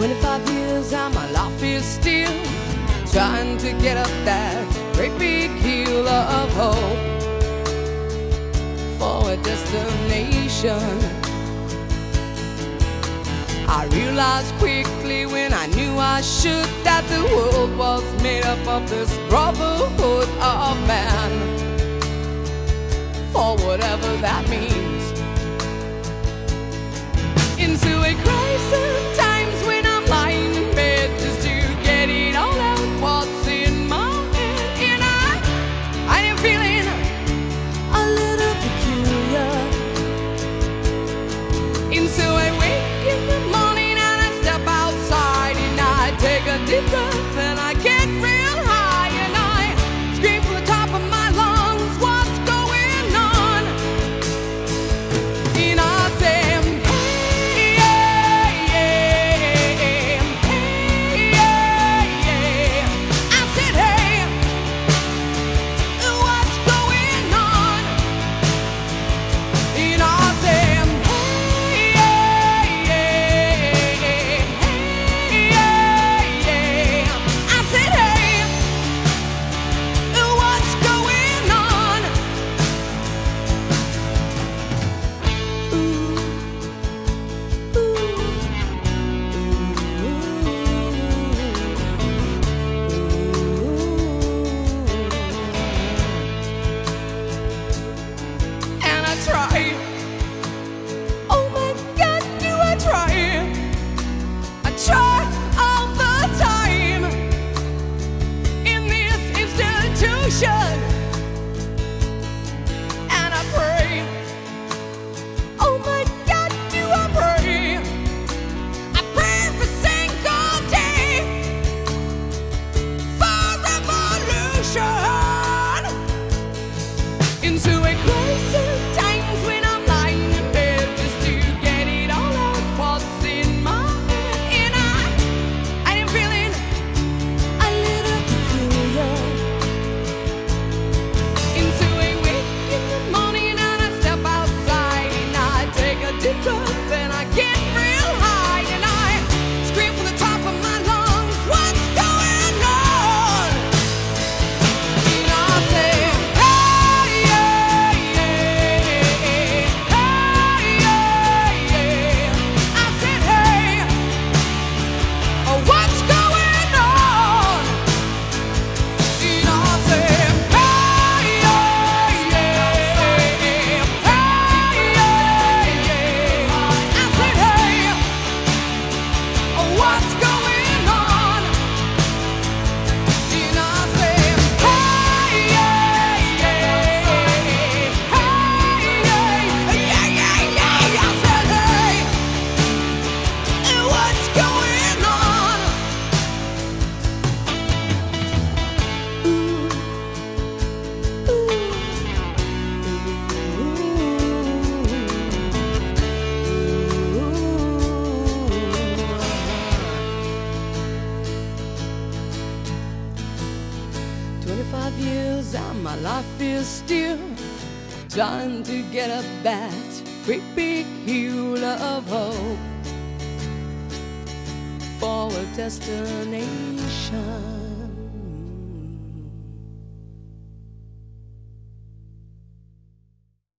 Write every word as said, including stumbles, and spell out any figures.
twenty-five years and my life is still trying to get up that great big hill of hope for a destination. I realized quickly when I knew I should that the world was made up of this brotherhood of man, for whatever that means. Into a crisis times when I'm lying in bed just to get it all out what's in my head. And I, I am feeling a little peculiar. And so I wake in the morning and I step outside and I take a deep breath and I get real high and I scream from the top of my lungs, what's going on? And I say, and I pray, oh my God, do I pray? I pray every single day for revolution. Into a crisis times when I'm lying in bed just to get it all out what's in my head. And I, I am feeling a little peculiar. Deep breath and I get real high and I scream from the top of my lungs, what's going on? And I say, hey, yeah, yeah, hey, yeah, yeah. I said, hey, oh, what's going on? And I say, twenty-five years and my life is still trying to get up that great big hill of hope for a destination.